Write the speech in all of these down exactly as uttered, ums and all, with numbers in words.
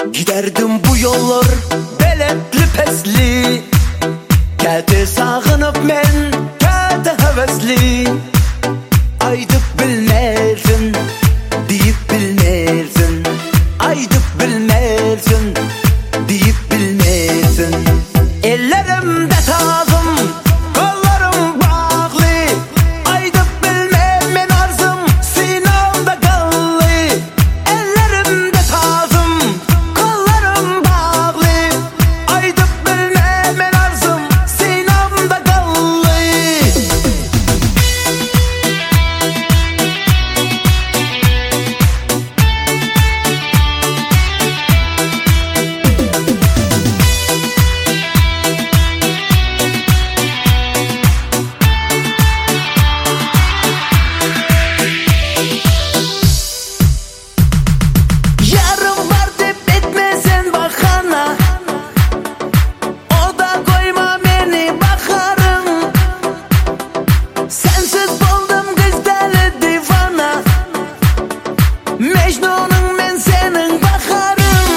Giderdim bu yollar beletli pesli, kete sağınıp men kete hevesli. Aydıp bilmersin deyip bilmersin, aydıp bilmersin deyip bilmersin. Ellerimde tazım, kollarım bağlı, aydıp bilmem men arzım sinamda kallı. Ellerimde tazım, kollarım bağlı, aydıp bilmem men arzım sinamda kallı. Mecnun'un men senin bakarım,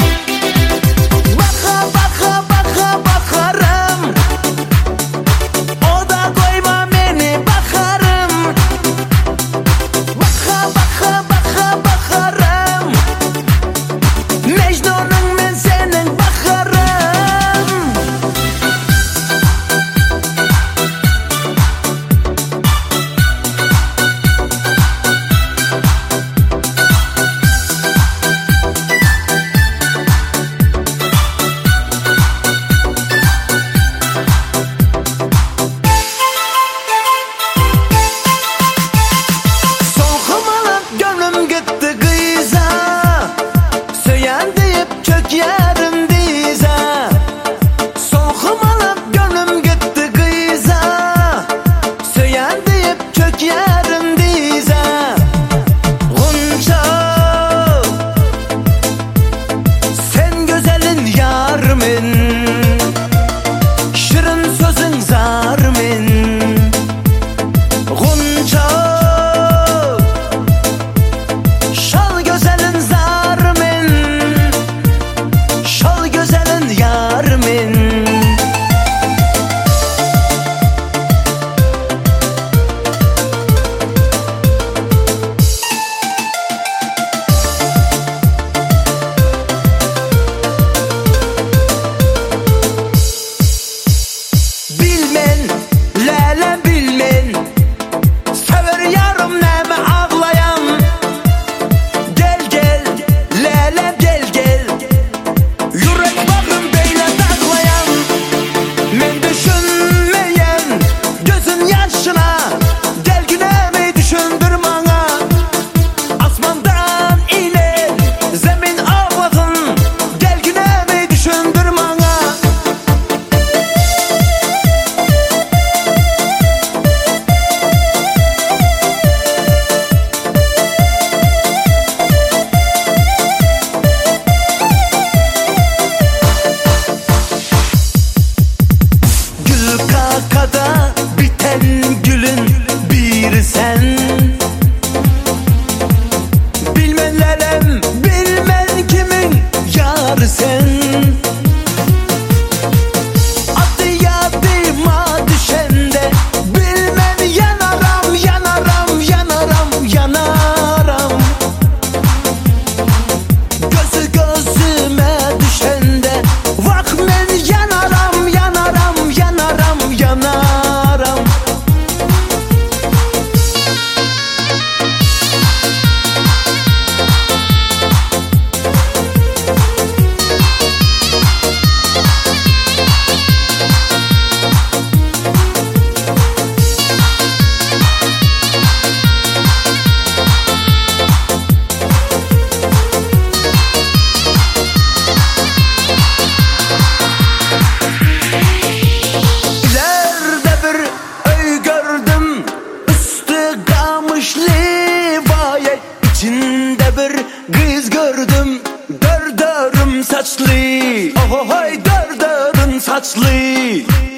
baka baka baka bakarım. O da koyma beni bakarım, baka baka baka bakarım. Mecnun'un men senin bakarım. Yarın diza, soğukum alıp gönlüm gitti kıyıza. Söyyan deyip çök yarın diza. Gunca, sen güzelin yarımın, şirin sözün zarımın. Gunca, şal güzelin zarımın, yarımın. Bilmen, lele bilmen, sever yarım neme ağlayan. Gel gel, lele gel gel, yürek bakım beyle taklayan. Men düşünmeyen gözün yaşına, gel günemi düşündür bana. Asmandan inen zemin ağlasın, gel günemi düşündür bana. Kakada biten gülün bir sen. Bilmen lelem, bilmen kimin yarı sen. Adı yadıma düşende, bilmen yanaram, yanaram, yanaram, yanaram. Gözü gözüme düşende, vak men yanaram, yanaram, yanaram, yanaram. İçinde bir kız gördüm, dör dörüm saçlı. Oh oh hey, dör dörüm saçlı.